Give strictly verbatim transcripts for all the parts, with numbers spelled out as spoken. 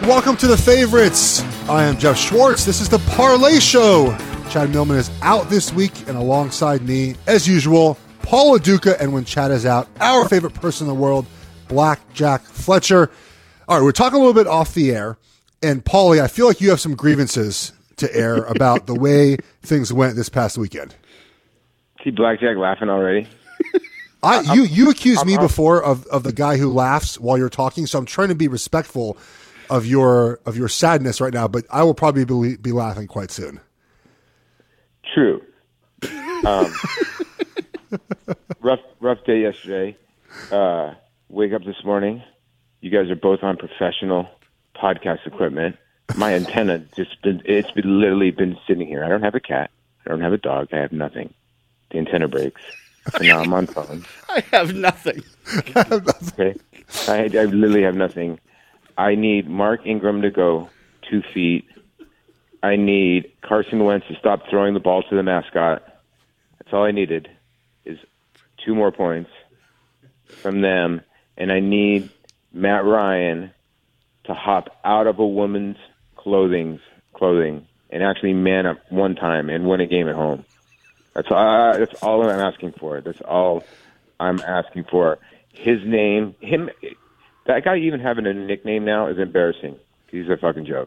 Welcome to The Favorites. I am Jeff Schwartz. This is the Parlay Show. Chad Millman is out this week, and alongside me, as usual, Paul Aduca, and when Chad is out, our favorite person in the world, Black Jack Fletcher. All right, we're talking a little bit off the air, and Paulie, I feel like you have some grievances to air about the way things went this past weekend. See Blackjack laughing already? I you you accused me before of, of the guy who laughs while you're talking, so I'm trying to be respectful of your of your sadness right now, but I will probably be, be laughing quite soon. True. Um, rough rough day yesterday. Uh, wake up this morning. You guys are both on professional podcast equipment. My antenna just been it's been literally been sitting here. I don't have a cat. I don't have a dog. I have nothing. The antenna breaks. And now I'm on phone. I have nothing. Okay. I, I literally have nothing. I need Mark Ingram to go two feet. I need Carson Wentz to stop throwing the ball to the mascot. That's all I needed is two more points from them. And I need Matt Ryan to hop out of a woman's clothing, clothing and actually man up one time and win a game at home. That's all, that's all I'm asking for. That's all I'm asking for. His name, him, that guy even having a nickname now is embarrassing. He's a fucking joke.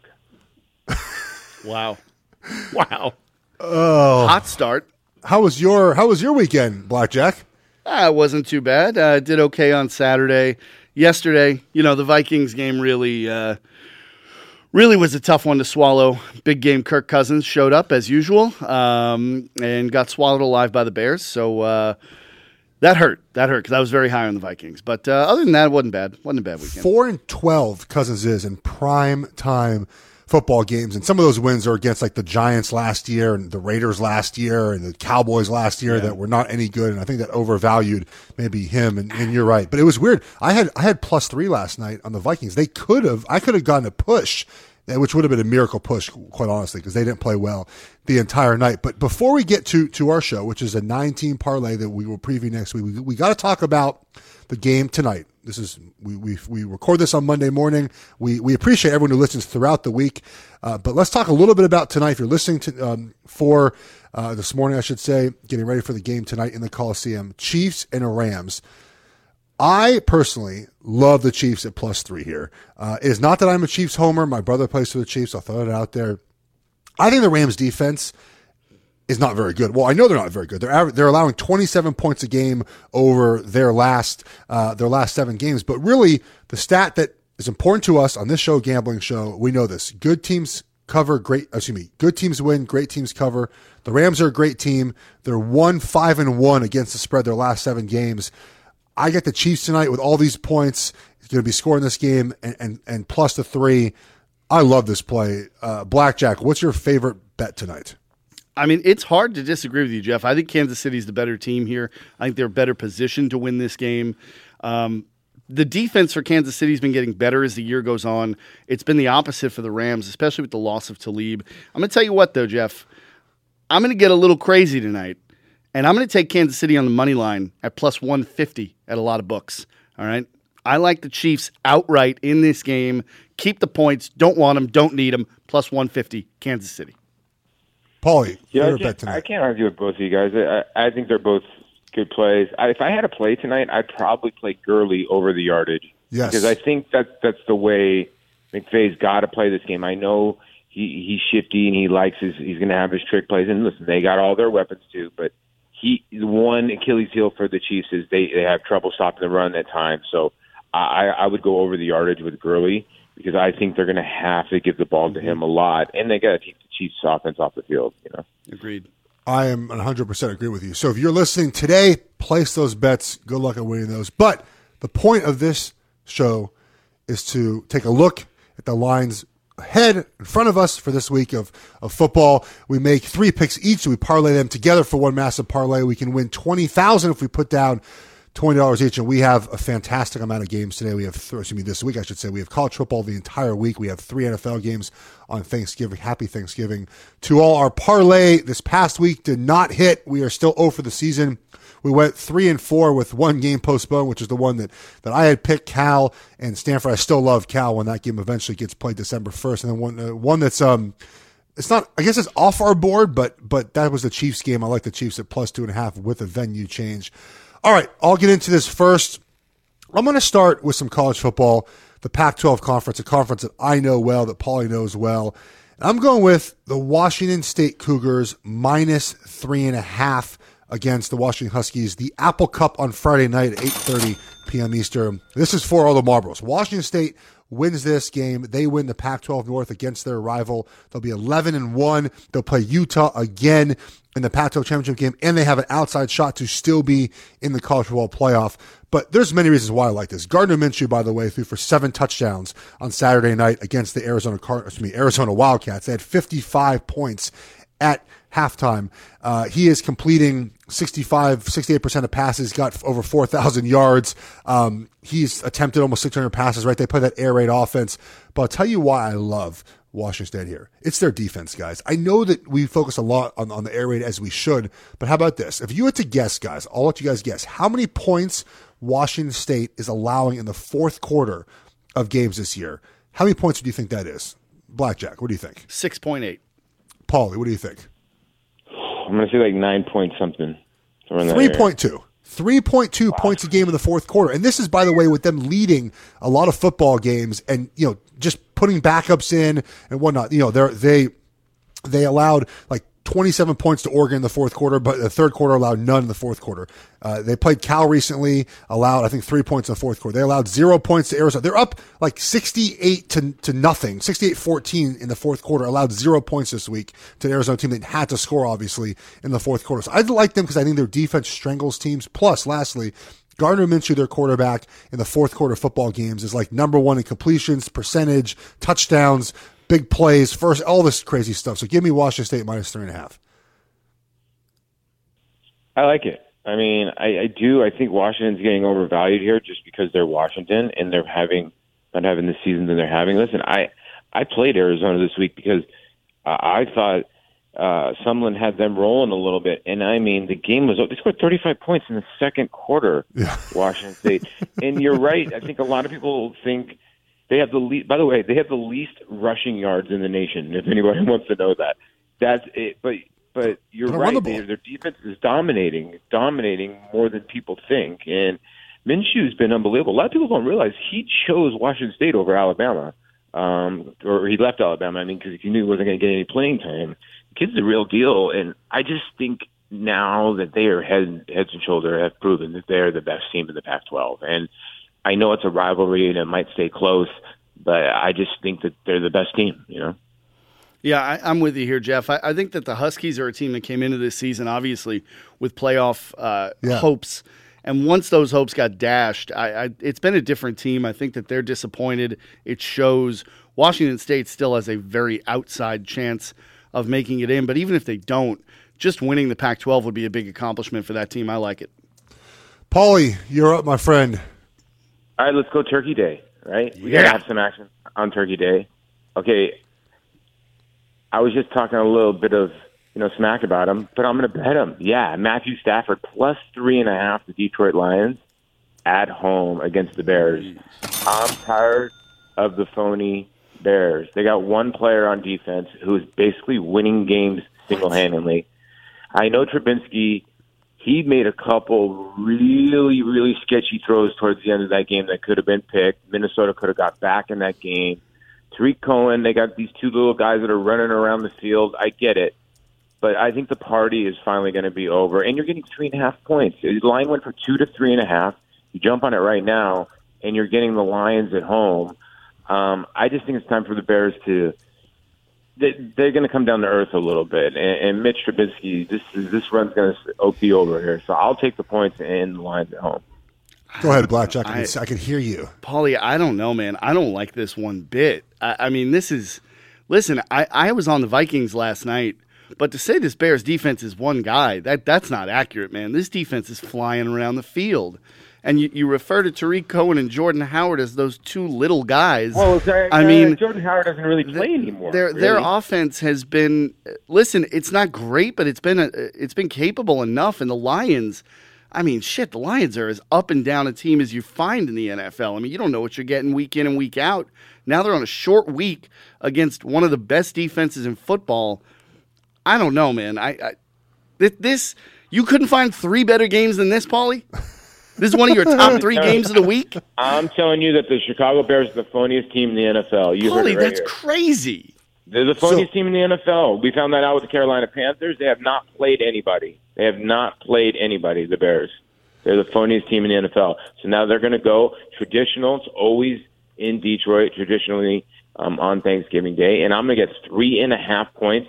Wow. Wow. Oh, hot start. How was your How was your weekend, Blackjack? Ah, it wasn't too bad. I uh, did okay on Saturday. Yesterday, you know, the Vikings game really, uh, really was a tough one to swallow. Big game Kirk Cousins showed up as usual um, and got swallowed alive by the Bears. So uh, that hurt. That hurt because I was very high on the Vikings. But uh, other than that, it wasn't bad. Wasn't a bad weekend. Four and twelve Cousins is in prime time football games, and some of those wins are against like the Giants last year and the Raiders last year and the Cowboys last year yeah. that were not any good, and I think that overvalued maybe him, and, and you're right. But it was weird. I had I had plus three last night on the Vikings. They could have, I could have gotten a push, which would have been a miracle push, quite honestly, because they didn't play well the entire night. But before we get to, to our show, which is a nine-team parlay that we will preview next week, we, we got to talk about the game tonight. This is we we we record this on Monday morning. We we appreciate everyone who listens throughout the week, uh, but let's talk a little bit about tonight. If you're listening to um, for uh, this morning, I should say, getting ready for the game tonight in the Coliseum, Chiefs and Rams. I personally love the Chiefs at plus three here. Uh, it is not that I'm a Chiefs homer. My brother plays for the Chiefs. I'll throw it out there. I think the Rams defense is not very good. Well, I know they're not very good. They're aver- they're allowing twenty-seven points a game over their last uh, their last seven games. But really, the stat that is important to us on this show, Gambling Show, we know this: good teams cover, great. Excuse me, good teams win, great teams cover. The Rams are a great team. They're one five and one against the spread their last seven games. I get the Chiefs tonight with all these points. He's going to be scoring this game and and, and plus the three. I love this play. Uh, Blackjack, what's your favorite bet tonight? I mean, it's hard to disagree with you, Jeff. I think Kansas City's the better team here. I think they're better positioned to win this game. Um, the defense for Kansas City has been getting better as the year goes on. It's been the opposite for the Rams, especially with the loss of Talib. I'm going to tell you what, though, Jeff. I'm going to get a little crazy tonight, and I'm going to take Kansas City on the money line at plus one fifty at a lot of books. All right? I like the Chiefs outright in this game. Keep the points. Don't want them. Don't need them. Plus one fifty, Kansas City. Paulie, yeah, I can't, I can't argue with both of you guys. I, I think they're both good plays. I, if I had to play tonight, I'd probably play Gurley over the yardage. Yes. Because I think that that's the way McVay's got to play this game. I know he, he's shifty and he likes his, he's going to have his trick plays. And listen, they got all their weapons too. But he, the one Achilles heel for the Chiefs is they, they have trouble stopping the run at times. So I, I would go over the yardage with Gurley, because I think they're going to have to give the ball to him a lot, and they got to keep the Chiefs' offense off the field. You know, agreed. I am one hundred percent agree with you. So if you're listening today, place those bets. Good luck at winning those. But the point of this show is to take a look at the lines ahead in front of us for this week of, of football. We make three picks each. We parlay them together for one massive parlay. We can win twenty thousand dollars if we put down twenty dollars each, and we have a fantastic amount of games today. We have, th- excuse me, this week, I should say. We have college football the entire week. We have three N F L games on Thanksgiving. Happy Thanksgiving to all. Our parlay this past week did not hit. We are still zero for the season. We went three and four with one game postponed, which is the one that, that I had picked, Cal and Stanford. I still love Cal when that game eventually gets played December first. And then one, uh, one that's, um, it's not, I guess it's off our board, but, but that was the Chiefs game. I like the Chiefs at plus two and a half with a venue change. All right, I'll get into this first. I'm going to start with some college football, the Pac twelve conference, a conference that I know well, that Paulie knows well. And I'm going with the Washington State Cougars minus three and a half against the Washington Huskies. The Apple Cup on Friday night at eight thirty p.m. Eastern. This is for all the Marlboros. Washington State wins this game. They win the Pac twelve North against their rival. They'll be eleven and one. They'll play Utah again in the Pac twelve championship game, and they have an outside shot to still be in the college football playoff. But there's many reasons why I like this. Gardner Minshew, by the way, threw for seven touchdowns on Saturday night against the Arizona Car- excuse me, Arizona Wildcats. They had fifty-five points at halftime. Uh, he is completing sixty-five, sixty-eight percent of passes, got over four thousand yards. Um, he's attempted almost six hundred passes, right? They play that air raid offense. But I'll tell you why I love Washington State here. It's their defense, guys. I know that we focus a lot on, on the air raid as we should, but how about this? If you had to guess, guys, I'll let you guys guess, how many points Washington State is allowing in the fourth quarter of games this year? How many points do you think that is? Blackjack, what do you think? six point eight. Paulie, what do you think? I'm going to say like nine point something. three point two. three point two wow. points a game in the fourth quarter. And this is, by the way, with them leading a lot of football games and, you know, just putting backups in and whatnot. You know, they they they allowed like twenty-seven points to Oregon in the fourth quarter, but the third quarter allowed none in the fourth quarter. Uh, they played Cal recently, allowed, I think, three points in the fourth quarter. They allowed zero points to Arizona. They're up like sixty-eight to, to nothing, sixty-eight fourteen in the fourth quarter, allowed zero points this week to the Arizona team that had to score, obviously, in the fourth quarter. So I like them because I think their defense strangles teams. Plus, lastly, Gardner Minshew, their quarterback in the fourth quarter football games, is like number one in completions, percentage, touchdowns, big plays, first, all this crazy stuff. So give me Washington State minus three and a half. I like it. I mean, I, I do. I think Washington's getting overvalued here just because they're Washington and they're having not having the season that they're having. Listen, I I played Arizona this week because uh, I thought uh, Sumlin had them rolling a little bit, and I mean, the game was they scored thirty-five points in the second quarter. Yeah. Washington State, and you're right. I think a lot of people think they have the least. By the way, they have the least rushing yards in the nation. If anybody wants to know that, that's it. But But you're right. The they, their defense is dominating, dominating more than people think. And Minshew's been unbelievable. A lot of people don't realize he chose Washington State over Alabama, um, or he left Alabama. I mean, because he knew he wasn't going to get any playing time. The kid's the real deal, and I just think now that they are head, heads and shoulders have proven that they're the best team in the Pac twelve. And I know it's a rivalry and it might stay close, but I just think that they're the best team. You know. Yeah, I, I'm with you here, Jeff. I, I think that the Huskies are a team that came into this season, obviously, with playoff uh, yeah. hopes. And once those hopes got dashed, I, I, it's been a different team. I think that they're disappointed. It shows. Washington State still has a very outside chance of making it in. But even if they don't, just winning the Pac twelve would be a big accomplishment for that team. I like it. Paulie, you're up, my friend. All right, let's go Turkey Day, right? We yeah. got to have some action on Turkey Day. Okay. I was just talking a little bit of, you know, smack about him, but I'm going to bet him. Yeah, Matthew Stafford plus three and a half, the Detroit Lions at home against the Bears. I'm tired of the phony Bears. They got one player on defense who is basically winning games single-handedly. I know Trubinsky, he made a couple really, really sketchy throws towards the end of that game that could have been picked. Minnesota could have got back in that game. Tariq Cohen, they got these two little guys that are running around the field. I get it. But I think the party is finally going to be over. And you're getting three and a half points. The line went from two to three and a half. You jump on it right now, and you're getting the Lions at home. Um, I just think it's time for the Bears to they, – they're going to come down to earth a little bit. And, and Mitch Trubisky, this, is, this run's going to be over here. So I'll take the points and the Lions at home. Go ahead, Blackjack. I, I can hear you. Paulie, I don't know, man. I don't like this one bit. I, I mean, this is – listen, I, I was on the Vikings last night But to say this Bears defense is one guy, that that's not accurate, man. This defense is flying around the field. And you, you refer to Tariq Cohen and Jordan Howard as those two little guys. Well, sorry, I uh, mean, Jordan Howard doesn't really play anymore. Their really. their offense has been listen. It's not great, but it's been a, it's been capable enough. And the Lions, I mean, shit, the Lions are as up and down a team as you find in the N F L. I mean, you don't know what you're getting week in and week out. Now they're on a short week against one of the best defenses in football. I don't know, man. I, I this you couldn't find three better games than this, Paulie. This is one of your top three games of the week? I'm telling you that the Chicago Bears are the phoniest team in the N F L. You heard Holy, it right that's here. crazy. They're the phoniest So- team in the N F L. We found that out with the Carolina Panthers. They have not played anybody. They have not played anybody, the Bears. They're the phoniest team in the N F L. So now they're going to go traditional. It's always in Detroit, traditionally um, on Thanksgiving Day. And I'm going to get three and a half points.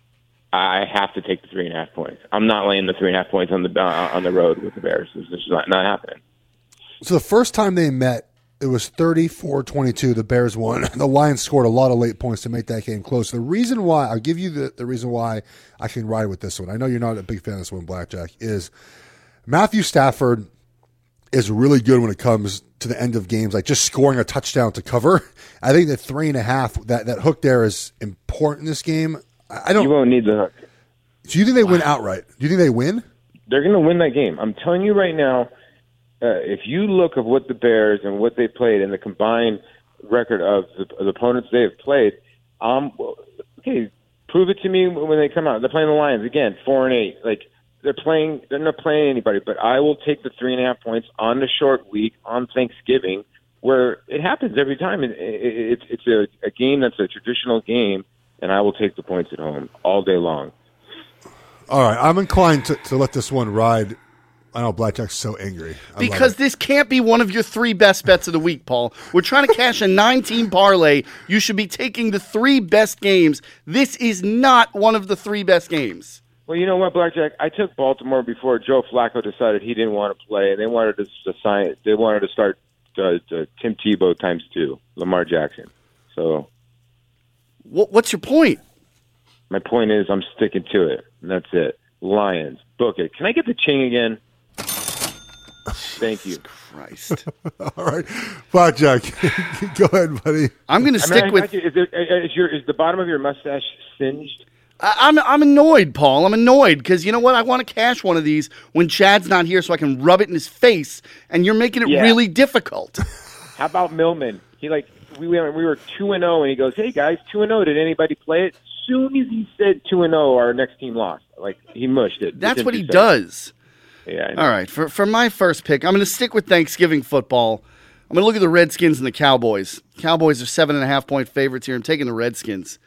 I have to take the three and a half points. I'm not laying the three and a half points on the uh, on the road with the Bears. This is not, not happening. So the first time they met, it was thirty-four twenty-two. The Bears won. The Lions scored a lot of late points to make that game close. The reason why, I'll give you the, the reason why I can ride with this one. I know you're not a big fan of this one, Blackjack, is Matthew Stafford is really good when it comes to the end of games, like just scoring a touchdown to cover. I think that three and a half, that, that hook there is important in this game. I don't. You won't need the hook. Do you think they win outright? Do you think they win? They're going to win that game. I'm telling you right now, uh, if you look at what the Bears and what they played and the combined record of the, of the opponents they have played, um, okay, prove it to me when they come out. They're playing the Lions again, four and eight. Like they're playing, they're not playing anybody. But I will take the three and a half points on the short week on Thanksgiving, where it happens every time. It, it, it's it's a, a game that's a traditional game. And I will take the points at home all day long. All right, I'm inclined to, to let this one ride. I know Blackjack's so angry. I Because this can't be one of your three best bets of the week, Paul. We're trying to cash a nine-team parlay. You should be taking the three best games. This is not one of the three best games. Well, you know what, Blackjack? I took Baltimore before Joe Flacco decided he didn't want to play, and they wanted to, to sign. They wanted to start uh, uh, Tim Tebow times two, Lamar Jackson. So. What's your point? My point is I'm sticking to it, and that's it. Lions, book it. Can I get the ching again? Thank you. Christ. All right. Blackjack, go ahead, buddy. I'm going to I stick mean, with... I, is, it, is, your, is the bottom of your mustache singed? I, I'm, I'm annoyed, Paul. I'm annoyed because you know what? I want to cash one of these when Chad's not here so I can rub it in his face, and you're making it Yeah. really difficult. How about Millman? He like... We we were two and zero, and he goes, "Hey guys, two and zero. Did anybody play it?" As soon as he said two and zero, our next team lost. Like he mushed it. That's within what two he seconds. does. Yeah. I know. All right, for for my first pick, I'm going to stick with Thanksgiving football. I'm going to look at the Redskins and the Cowboys. Cowboys are seven and a half point favorites here. I'm taking the Redskins.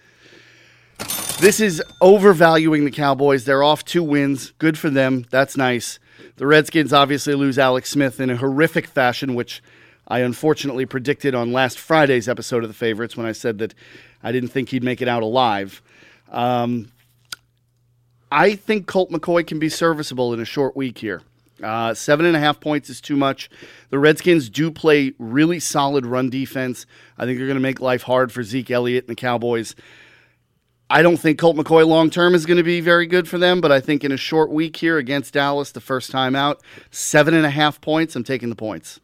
This is overvaluing the Cowboys. They're off two wins. Good for them. That's nice. The Redskins obviously lose Alex Smith in a horrific fashion, which I unfortunately predicted on last Friday's episode of The Favorites when I said that I didn't think he'd make it out alive. Um, I think Colt McCoy can be serviceable in a short week here. Uh, seven and a half points is too much. The Redskins do play really solid run defense. I think they're going to make life hard for Zeke Elliott and the Cowboys. I don't think Colt McCoy long-term is going to be very good for them, but I think in a short week here against Dallas, the first time out, seven and a half points, I'm taking the points.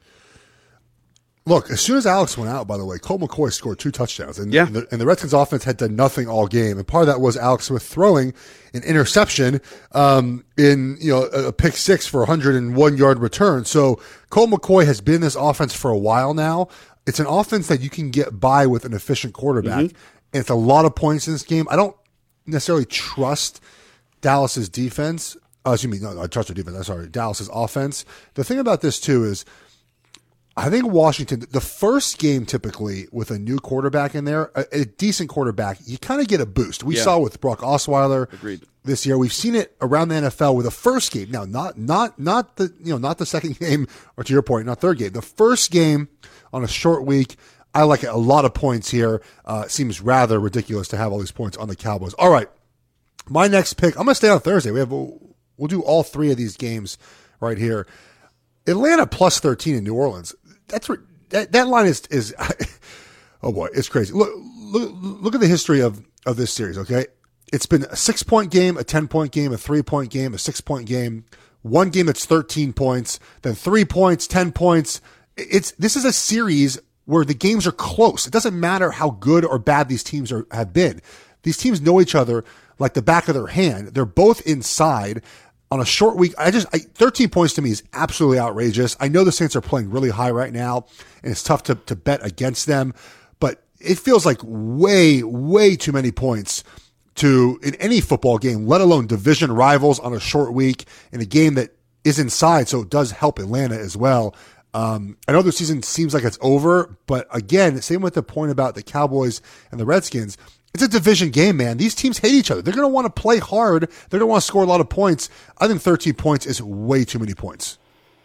Look, as soon as Alex went out, by the way, Colt McCoy scored two touchdowns. And, Yeah. and, the, and the Redskins offense had done nothing all game. And part of that was Alex Smith throwing an interception um, in you know a, a pick six for a one hundred one yard return. So Colt McCoy has been in this offense for a while now. It's an offense that you can get by with an efficient quarterback. Mm-hmm. And it's a lot of points in this game. I don't necessarily trust Dallas's defense. Uh, excuse me, no, I trust their defense. I'm sorry, Dallas's offense. The thing about this, too, is I think Washington, the first game typically with a new quarterback in there, a, a decent quarterback, you kind of get a boost. We Yeah. saw with Brock Osweiler Agreed. this year. We've seen it around the N F L with the first game. Now, not not not the you know not the second game, or to your point, not third game. The first game on a short week. I like it. A lot of points here. Uh, it seems rather ridiculous to have all these points on the Cowboys. All right, my next pick. I'm going to stay on Thursday. We have we'll, we'll do all three of these games right here. Atlanta plus thirteen in New Orleans. That's that that line is is oh boy, it's crazy. Look look look at the history of of this series. Okay, it's been a six-point game, a ten-point game, a three-point game, a six-point game, one game that's thirteen points, then three points, ten points. It's This is a series where the games are close. It doesn't matter how good or bad these teams are, have been. These teams know each other like the back of their hand. They're both inside on a short week. I just I, thirteen points to me is absolutely outrageous. I know the Saints are playing really high right now, and it's tough to, to bet against them, but it feels like way, way too many points to in any football game, let alone division rivals on a short week in a game that is inside. So it does help Atlanta as well. Um, I know the season seems like it's over, but again, same with the point about the Cowboys and the Redskins. It's a division game, man. These teams hate each other. They're going to want to play hard. They're going to want to score a lot of points. I think thirteen points is way too many points.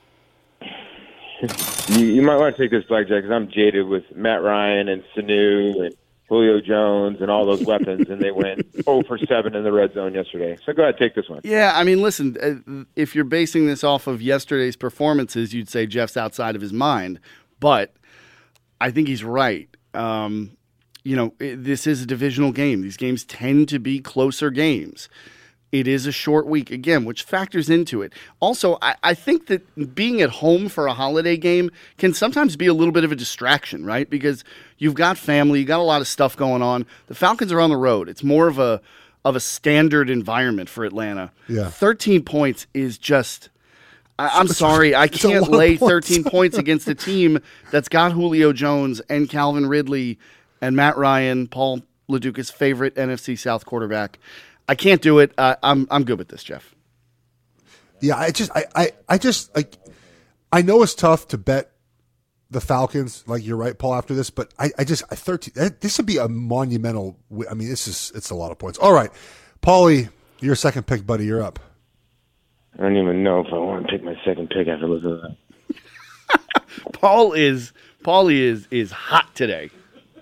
You, you might want to take this, Blackjack, because I'm jaded with Matt Ryan and Sanu and Julio Jones and all those weapons, and they went zero for seven in the red zone yesterday. So go ahead, take this one. Yeah, I mean, listen, if you're basing this off of yesterday's performances, you'd say Jeff's outside of his mind. But I think he's right. Um, you know, this is a divisional game. These games tend to be closer games. It is a short week, again, which factors into it. Also, I, I think that being at home for a holiday game can sometimes be a little bit of a distraction, right? Because you've got family, you've got a lot of stuff going on. The Falcons are on the road. It's more of a of a standard environment for Atlanta. Yeah. thirteen points is just I, I'm sorry, I can't lay thirteen points against a team that's got Julio Jones and Calvin Ridley and Matt Ryan, Paul LaDuca's favorite N F C South quarterback. I can't do it. Uh, I'm I'm good with this, Jeff. Yeah, I just I I, I just like I know it's tough to bet the Falcons. Like you're right, Paul. After this, but I I just I thirteen. This would be a monumental. I mean, this is it's a lot of points. All right, Paulie, your second pick, buddy. You're up. I don't even know if I want to pick my second pick after listening to that. Paul is Paulie is is hot today.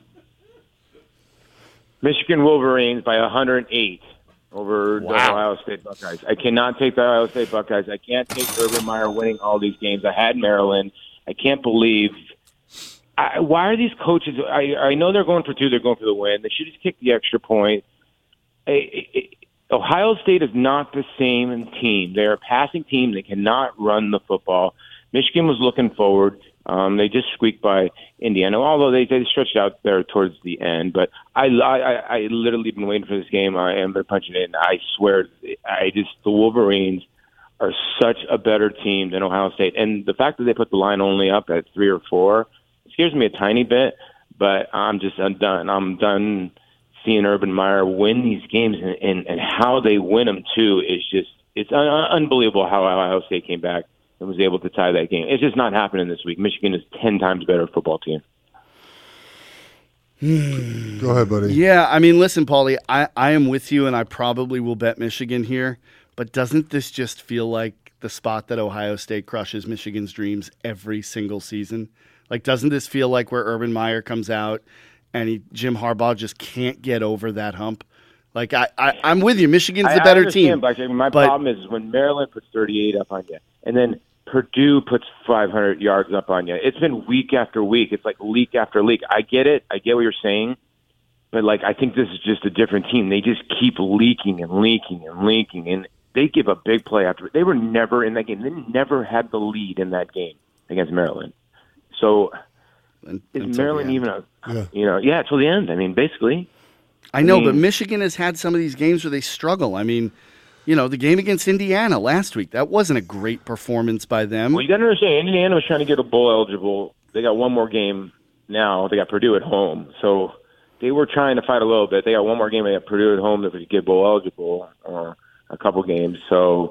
Michigan Wolverines by one hundred eight. Over Wow. the Ohio State Buckeyes. I cannot take the Ohio State Buckeyes. I can't take Urban Meyer winning all these games. I had Maryland. I can't believe. I, why are these coaches? I, I know they're going for two. They're going for the win. They should just kick the extra point. I, I, Ohio State is not the same team. They're a passing team. They cannot run the football. Michigan was looking forward. Um, they just squeaked by Indiana, although they, they stretched out there towards the end. But I, I, I literally been waiting for this game. I am they're punching it in. I swear, I just the Wolverines are such a better team than Ohio State, and the fact that they put the line only up at three or four scares me a tiny bit. But I'm just I'm done. I'm done seeing Urban Meyer win these games, and, and, and how they win them too is just it's un- unbelievable how Ohio State came back and was able to tie that game. It's just not happening this week. Michigan is ten times better football team. Go ahead, buddy. Yeah, I mean, listen, Paulie, I, I am with you, and I probably will bet Michigan here. But doesn't this just feel like the spot that Ohio State crushes Michigan's dreams every single season? Like, doesn't this feel like where Urban Meyer comes out and he, Jim Harbaugh just can't get over that hump? Like, I, I, I'm with you. Michigan's the better I team. Blackjack. My but, problem is when Maryland puts thirty-eight up on you, and then Purdue puts five hundred yards up on you. It's been week after week. It's like leak after leak. I get it. I get what you're saying. But, like, I think this is just a different team. They just keep leaking and leaking and leaking. And they give a big play after. They were never in that game. They never had the lead in that game against Maryland. So is Maryland even a, yeah. you know, yeah, till the end. I mean, basically. I know, I mean, but Michigan has had some of these games where they struggle. I mean, you know, the game against Indiana last week, that wasn't a great performance by them. Well, you got to understand, Indiana was trying to get a bowl eligible. They got one more game now. They got Purdue at home. So they were trying to fight a little bit. They got one more game. They got Purdue at home that would get bowl eligible or a couple games. So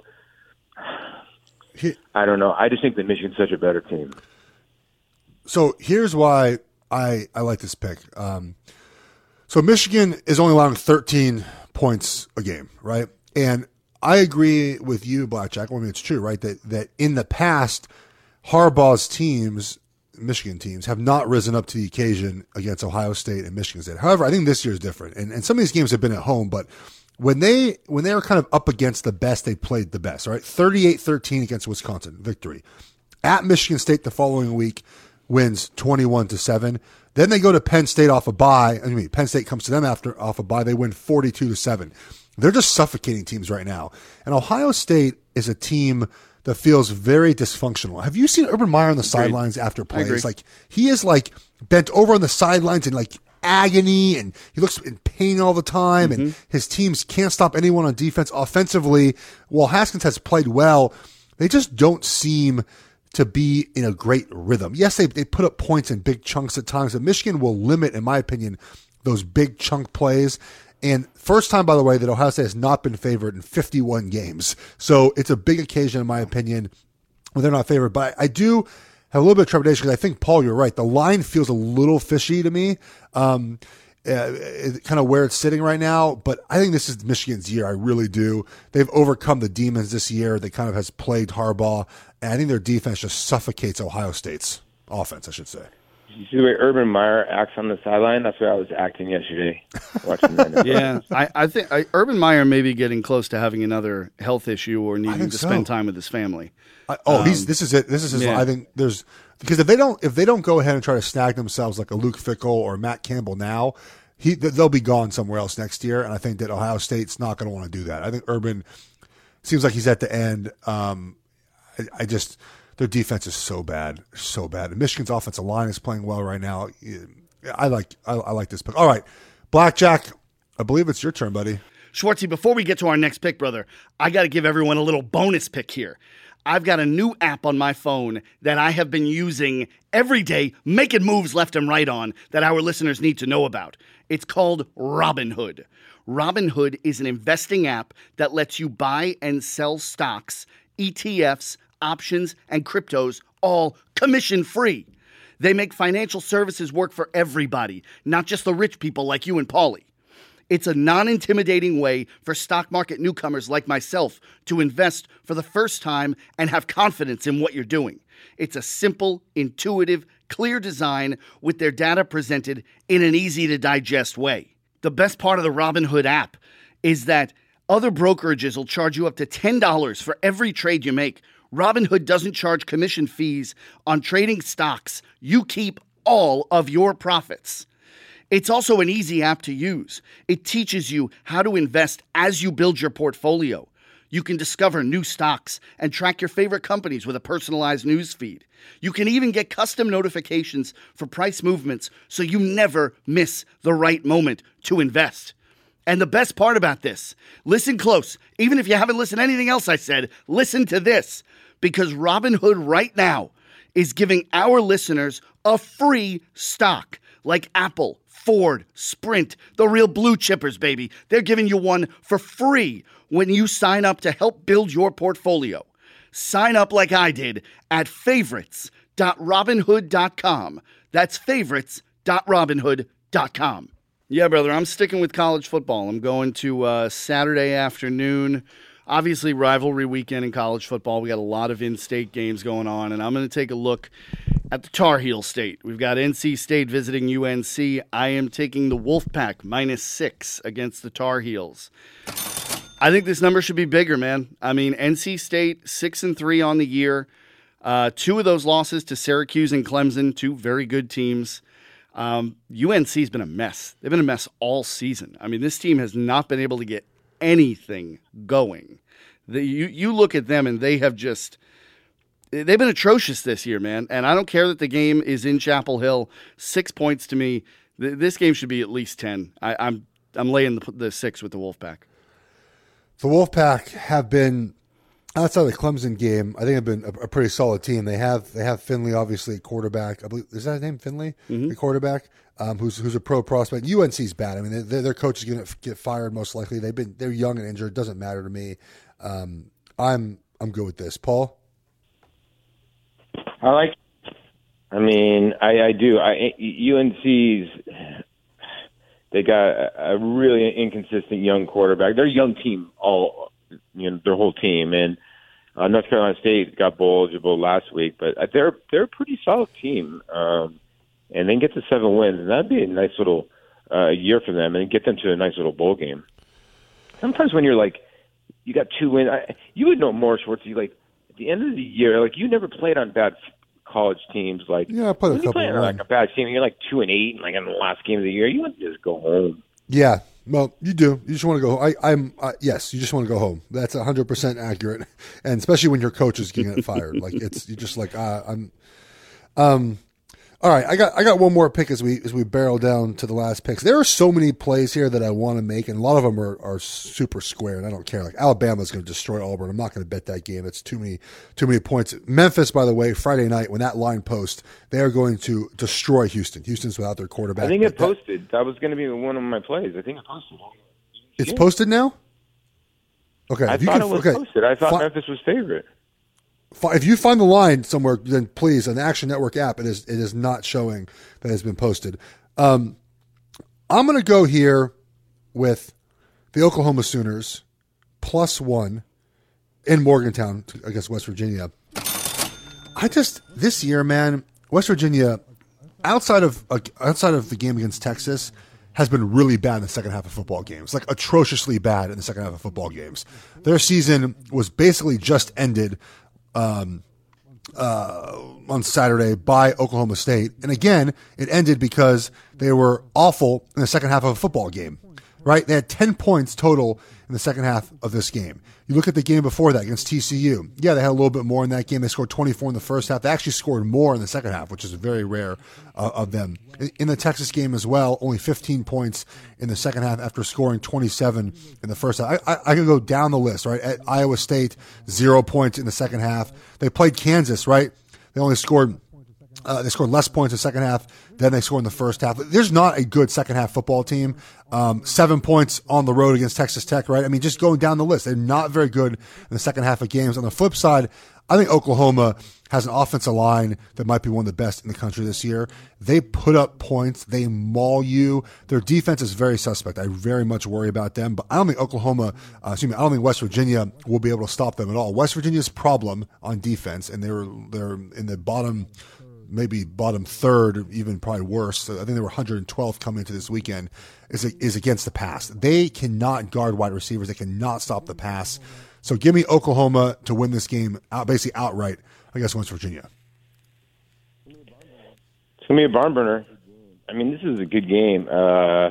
I don't know. I just think that Michigan's such a better team. So here's why I, I like this pick. Um, so Michigan is only allowing thirteen points a game, right? And I agree with you, Blackjack. I mean, it's true, right? That that in the past, Harbaugh's teams, Michigan teams, have not risen up to the occasion against Ohio State and Michigan State. However, I think this year is different. And, and some of these games have been at home, but when they when they were kind of up against the best, they played the best, right? thirty-eight thirteen against Wisconsin, victory. At Michigan State the following week, wins twenty-one to seven. Then they go to Penn State off a bye. I mean, Penn State comes to them after off a bye. They win forty-two to seven. They're just suffocating teams right now. And Ohio State is a team that feels very dysfunctional. Have you seen Urban Meyer on the Agreed. sidelines after plays? Like he is like bent over on the sidelines in like agony, and he looks in pain all the time. Mm-hmm. And his teams can't stop anyone on defense. Offensively, while Haskins has played well, they just don't seem to be in a great rhythm. Yes, they they put up points in big chunks at times, but Michigan will limit, in my opinion, those big chunk plays. And first time, by the way, that Ohio State has not been favored in fifty-one games. So it's a big occasion, in my opinion, when they're not favored. But I, I do have a little bit of trepidation because I think, Paul, you're right. The line feels a little fishy to me, um, uh, kind of where it's sitting right now. But I think this is Michigan's year. I really do. They've overcome the demons this year. They kind of has plagued Harbaugh. And I think their defense just suffocates Ohio State's offense, I should say. You see the way Urban Meyer acts on the sideline? That's where I was acting yesterday. Watching that. Yeah, I, I think I, Urban Meyer may be getting close to having another health issue or needing to so. spend time with his family. I, oh, um, he's this is it. This is his. Yeah. I think there's because if they don't if they don't go ahead and try to snag themselves like a Luke Fickell or Matt Campbell now, he they'll be gone somewhere else next year. And I think that Ohio State's not going to want to do that. I think Urban seems like he's at the end. Um, I, I just. Their defense is so bad, so bad. And Michigan's offensive line is playing well right now. I like I, I like this pick. All right, Blackjack, I believe it's your turn, buddy. Schwartzy, before we get to our next pick, brother, I got to give everyone a little bonus pick here. I've got a new app on my phone that I have been using every day, making moves left and right on that our listeners need to know about. It's called Robinhood. Robinhood is an investing app that lets you buy and sell stocks, E T Fs, options, and cryptos, all commission-free. They make financial services work for everybody, not just the rich people like you and Paulie. It's a non-intimidating way for stock market newcomers like myself to invest for the first time and have confidence in what you're doing. It's a simple, intuitive, clear design with their data presented in an easy-to-digest way. The best part of the Robinhood app is that other brokerages will charge you up to ten dollars for every trade you make. Robinhood doesn't charge commission fees on trading stocks. You keep all of your profits. It's also an easy app to use. It teaches you how to invest as you build your portfolio. You can discover new stocks and track your favorite companies with a personalized news feed. You can even get custom notifications for price movements so you never miss the right moment to invest. And the best part about this, listen close. Even if you haven't listened to anything else I said, listen to this. Because Robinhood right now is giving our listeners a free stock like Apple, Ford, Sprint, the real blue chippers, baby. They're giving you one for free when you sign up to help build your portfolio. Sign up like I did at favorites dot robinhood dot com. That's favorites dot robinhood dot com. Yeah, brother, I'm sticking with college football. I'm going to uh, Saturday afternoon. Obviously, rivalry weekend in college football. We got a lot of in-state games going on, and I'm going to take a look at the Tar Heel State. We've got N C State visiting U N C. I am taking the Wolfpack minus six against the Tar Heels. I think this number should be bigger, man. I mean, N C State, six and three on the year. Uh, two of those losses to Syracuse and Clemson, two very good teams. Um, U N C's been a mess. They've been a mess all season. I mean, this team has not been able to get anything going. The, you you look at them and they have just they've been atrocious this year, man. And I don't care that the game is in Chapel Hill. Six points to me. Th- this game should be at least ten. I, I'm I'm laying the, the six with the Wolfpack. The Wolfpack have been outside of the Clemson game. I think have been a, a pretty solid team. They have they have Finley, obviously a quarterback. I believe is that his name, Finley, mm-hmm. the quarterback. Um, who's who's a pro prospect. U N C's bad. I mean, they, their coach is going to get fired most likely. They've been they're young and injured. Doesn't matter to me. Um, I'm I'm good with this. Paul, I like. I mean, I, I do. I U N C's they got a, a really inconsistent young quarterback. They're a young team, all you know, their whole team, and uh, North Carolina State got bowl eligible last week, but they're they're a pretty solid team. Um, And then get to seven wins, and that'd be a nice little uh, year for them, and get them to a nice little bowl game. Sometimes when you're like, you got two wins, I, you would know more, Schwartzy. Like at the end of the year, like you never played on bad college teams. Like yeah, I played when a you couple. play on like a bad team, and you're like two and eight, and like in the last game of the year, you want to just go home. Yeah, Well, you do. You just want to go. I, I'm uh, yes. You just want to go home. That's a hundred percent accurate, and especially when your coach is getting fired. Like it's you just like uh, I'm. Um, all right, I got I got one more pick as we as we barrel down to the last picks. There are so many plays here that I want to make, and a lot of them are, are super square, and I don't care. Like Alabama's going to destroy Auburn. I'm not going to bet that game. It's too many too many points. Memphis, by the way, Friday night when that line posts, they are going to destroy Houston. Houston's without their quarterback. I think it posted. That, that was going to be one of my plays. I think it posted. It's yeah. posted now. Okay, I if you thought can, it was okay, posted. I thought fi- Memphis was favorite. If you find the line somewhere, then please, on the Action Network app, it is it is not showing that it's been posted. Um, I'm going to go here with the Oklahoma Sooners plus one in Morgantown against West Virginia. I just this year, man, West Virginia, outside of uh, outside of the game against Texas, has been really bad in the second half of football games, like atrociously bad in the second half of football games. Their season was basically just ended. Um, uh, on Saturday by Oklahoma State. And again, it ended because they were awful in the second half of a football game, right? They had ten points total in the second half of this game. You look at the game before that against T C U. Yeah, they had a little bit more in that game. They scored twenty-four in the first half. They actually scored more in the second half, which is very rare uh, of them. In the Texas game as well, only fifteen points in the second half after scoring twenty-seven in the first half. I, I, I could go down the list, right? At Iowa State, zero points in the second half. They played Kansas, right? They only scored Uh, they scored less points in the second half than they scored in the first half. There's not a good second half football team. Um, seven points on the road against Texas Tech, right? I mean, just going down the list, they're not very good in the second half of games. On the flip side, I think Oklahoma has an offensive line that might be one of the best in the country this year. They put up points. They maul you. Their defense is very suspect. I very much worry about them, but I don't think Oklahoma, uh, excuse me, I don't think West Virginia will be able to stop them at all. West Virginia's problem on defense, and they're they're in the bottom, maybe bottom third, even probably worse. So I think they were one hundred twelfth coming into this weekend, is is against the pass. They cannot guard wide receivers. They cannot stop the pass. So give me Oklahoma to win this game, out, basically outright, against West Virginia. It's going to be a barn burner. I mean, this is a good game. Uh,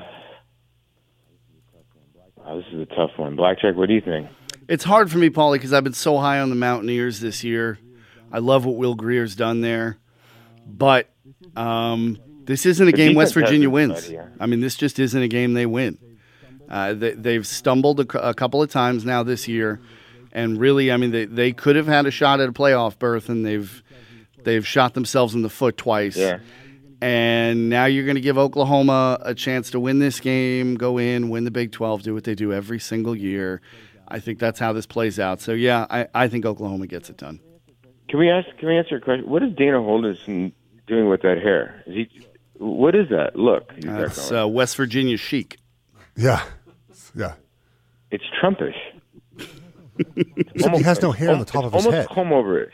oh, this is a tough one. Blackjack, what do you think? It's hard for me, Paulie, because I've been so high on the Mountaineers this year. I love what Will Greer's done there. But um, this isn't a The game West defense Virginia hasn't wins. studied, yeah. I mean, this just isn't a game they win. Uh, they, they've stumbled a, cou- a couple of times now this year, and really, I mean, they, they could have had a shot at a playoff berth, and they've they've shot themselves in the foot twice. Yeah. And now you're going to give Oklahoma a chance to win this game, go in, win the Big twelve, do what they do every single year. I think that's how this plays out. So, yeah, I, I think Oklahoma gets it done. Can we ask? Can we answer a question? What is Dana Holderson doing with that hair? Is he? What is that look? he's got That's going? uh, West Virginia chic. Yeah, yeah. It's Trumpish. Except he has no hair on the top of his almost head. comb overish.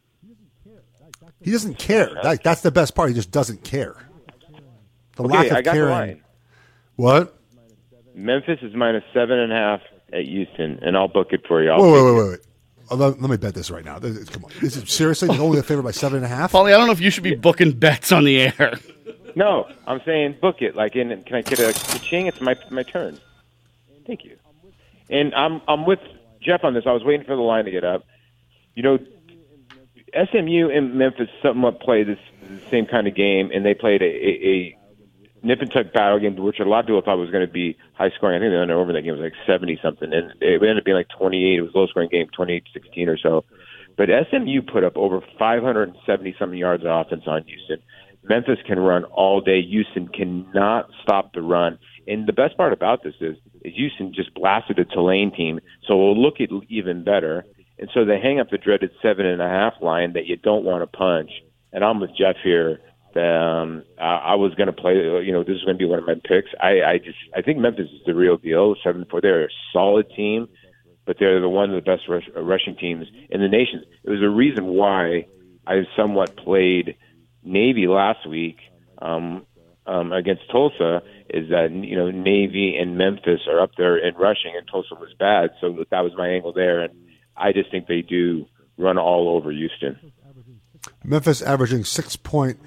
He doesn't care. That, that's the best part. He just doesn't care. The Okay, lack of I got caring. the line. What? Memphis is minus seven and a half at Houston, and I'll book it for you. I'll Wait, wait, take wait, it. wait, wait. Oh, let, let me bet this right now. This is- Come on. Is it seriously? You're only a favorite by seven and a half? Paulie, I don't know if you should be booking bets on the air. No, I'm saying book it. Like, in, can I get a ka-ching? It's my my turn. Thank you. And I'm I'm with Jeff on this. I was waiting for the line to get up. You know, S M U and Memphis somewhat play this the same kind of game, and they played a, a, a nip and tuck battle game, which a lot of people thought was going to be high scoring. I think the under over that game was like seventy something, and it ended up being like twenty-eight. It was a low scoring game, twenty-eight sixteen or so. But S M U put up over five hundred seventy something yards of offense on Houston. Memphis can run all day. Houston cannot stop the run. And the best part about this is, is Houston just blasted a Tulane team, so it will look even better. And so they hang up the dreaded seven and a half line that you don't want to punch. And I'm with Jeff here. Um, I, I was going to play. You know, this is going to be one of my picks. I, I just I think Memphis is the real deal. Seven four. They're a solid team, but they're the one of the best rush, uh, rushing teams in the nation. It was a reason why I somewhat played Navy last week um, um, against Tulsa. Is that, you know, Navy and Memphis are up there in rushing, and Tulsa was bad. So that was my angle there, and I just think they do run all over Houston. Memphis averaging six point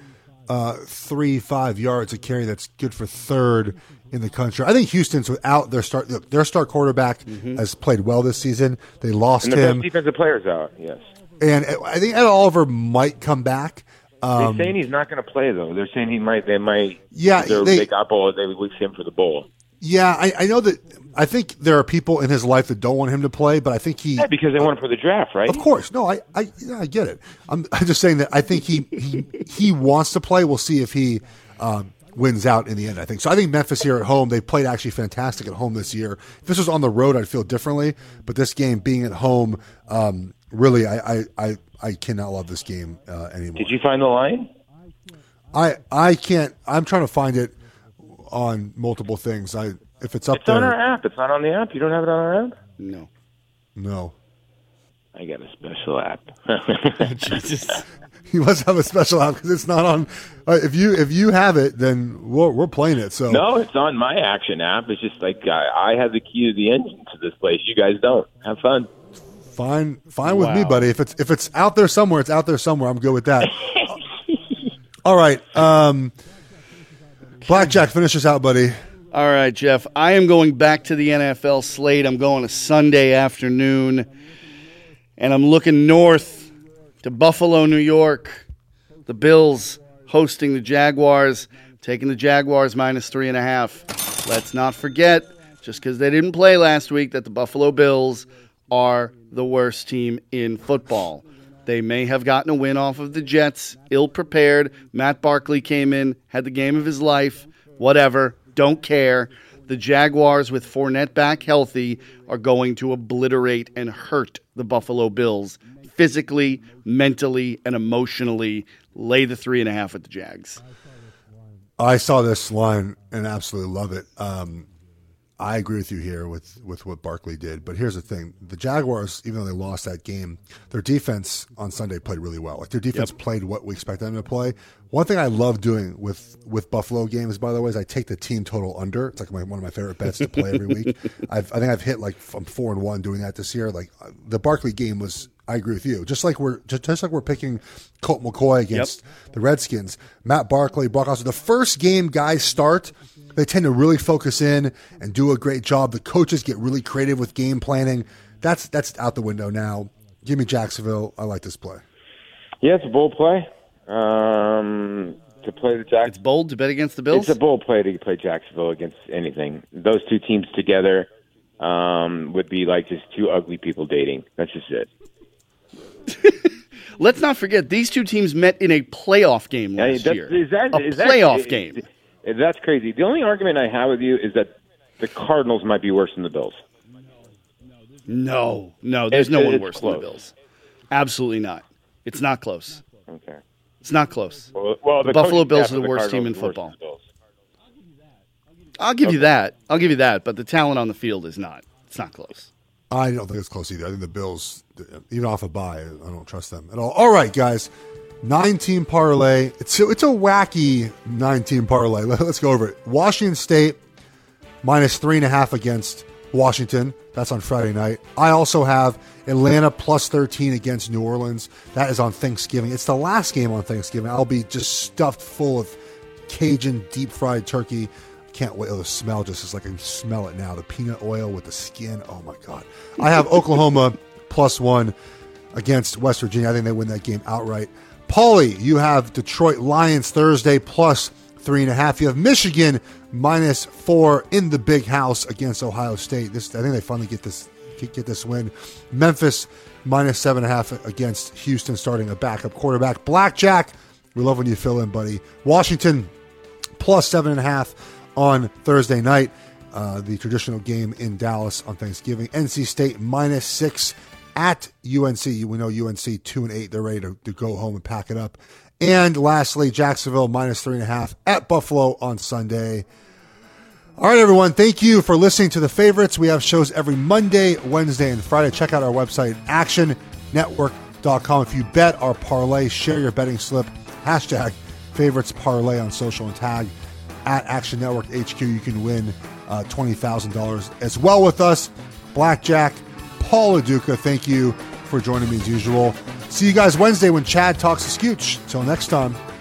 uh, three, five yards a carry. That's good for third in the country. I think Houston's without their start. Their start quarterback mm-hmm. has played well this season. They lost and the him. Best defensive players out. Yes, and I think Ed Oliver might come back. Um, They're saying he's not going to play though. They're saying he might. They might. Yeah, they, they got bowl. They would him for the bowl. Yeah, I, I know that. I think there are people in his life that don't want him to play, but I think he. Yeah, because they want him for the draft, right? Of course, no, I, I, yeah, I get it. I'm, I'm just saying that I think he, he, he wants to play. We'll see if he um, wins out in the end. I think so. I think Memphis here at home, they played actually fantastic at home this year. If this was on the road, I'd feel differently. But this game being at home, um, really, I, I, I, I cannot love this game uh, anymore. Did you find the line? I, I can't. I'm trying to find it on multiple things. I. If it's up it's there. It's on our app. It's not on the app. You don't have it on our app? No. No. I got a special app. Jesus. You must have a special app because it's not on. Uh, if you if you have it, then we're, we're playing it. So no, it's on my Action app. It's just like I, I have the key to the engine to this place. You guys don't. Have fun. Fine, fine with wow. me, buddy. If it's if it's out there somewhere, it's out there somewhere. I'm good with that. All right, um, Blackjack, finish us out, buddy. All right, Jeff. I am going back to the N F L slate. I'm going a Sunday afternoon, and I'm looking north to Buffalo, New York. The Bills hosting the Jaguars, taking the Jaguars minus three and a half. Let's not forget, just because they didn't play last week, that the Buffalo Bills are the worst team in football. They may have gotten a win off of the Jets, ill-prepared. Matt Barkley came in, had the game of his life, whatever. Don't care. The Jaguars, with Fournette back healthy, are going to obliterate and hurt the Buffalo Bills physically, mentally, and emotionally. Lay the three and a half with the Jags. I saw this line and absolutely love it. Um, I agree with you here with, with what Barkley did. But here's the thing. The Jaguars, even though they lost that game, their defense on Sunday played really well. Like their defense yep. played what we expected them to play. One thing I love doing with, with Buffalo games, by the way, is I take the team total under. It's like my, one of my favorite bets to play every week. I've, I think I've hit like I'm four and one doing that this year. Like the Barkley game was, I agree with you. Just like we're just, just like we're picking Colt McCoy against yep. the Redskins. Matt Barkley, Brock Osweiler. The first game guys start, they tend to really focus in and do a great job. The coaches get really creative with game planning. That's that's out the window now. Give me Jacksonville. I like this play. Yeah, it's a bold play. Um, to play the Jacksonville. It's bold to bet against the Bills? It's a bold play to play Jacksonville against anything. Those two teams together um, would be like just two ugly people dating. That's just it. Let's not forget, these two teams met in a playoff game last yeah, year. Is that, a is playoff that, game. Is, is, that's crazy. The only argument I have with you is that the Cardinals might be worse than the Bills. No, no, there's it's, no one it's worse close. than the Bills. Absolutely not. It's not close. Okay. It's not close. Well, well the, the Buffalo Bills are the, the worst Cardinals team in worse football. Bills. I'll give okay. you that. I'll give you that. But the talent on the field is not. It's not close. I don't think it's close either. I think the Bills, even off a bye, I don't trust them at all. All right, guys. Nine-team parlay. It's a, it's a wacky nine-team parlay. Let's go over it. Washington State minus three and a half against Washington. That's on Friday night. I also have Atlanta plus thirteen against New Orleans. That is on Thanksgiving. It's the last game on Thanksgiving. I'll be just stuffed full of Cajun deep-fried turkey. Can't wait. Oh, the smell just is like I can smell it now. The peanut oil with the skin. Oh, my God. I have Oklahoma plus one against West Virginia. I think they win that game outright. Paulie, you have Detroit Lions Thursday plus three and a half. You have Michigan minus four in the big house against Ohio State. This, I think they finally get this get this win. Memphis minus seven and a half against Houston, starting a backup quarterback. Blackjack, we love when you fill in, buddy. Washington plus seven and a half on Thursday night. Uh, the traditional game in Dallas on Thanksgiving. N C State minus six at U N C. We know U N C two and eight. They're ready to, to go home and pack it up. And lastly, Jacksonville minus three and a half at Buffalo on Sunday. All right, everyone. Thank you for listening to The Favorites. We have shows every Monday, Wednesday, and Friday. Check out our website, action network dot com. If you bet our parlay, share your betting slip. Hashtag favorites parlay on social and tag at Action Network H Q. You can win uh, twenty thousand dollars as well with us. Blackjack, Paul Aduca, thank you for joining me as usual. See you guys Wednesday when Chad talks to Scooch. Till next time.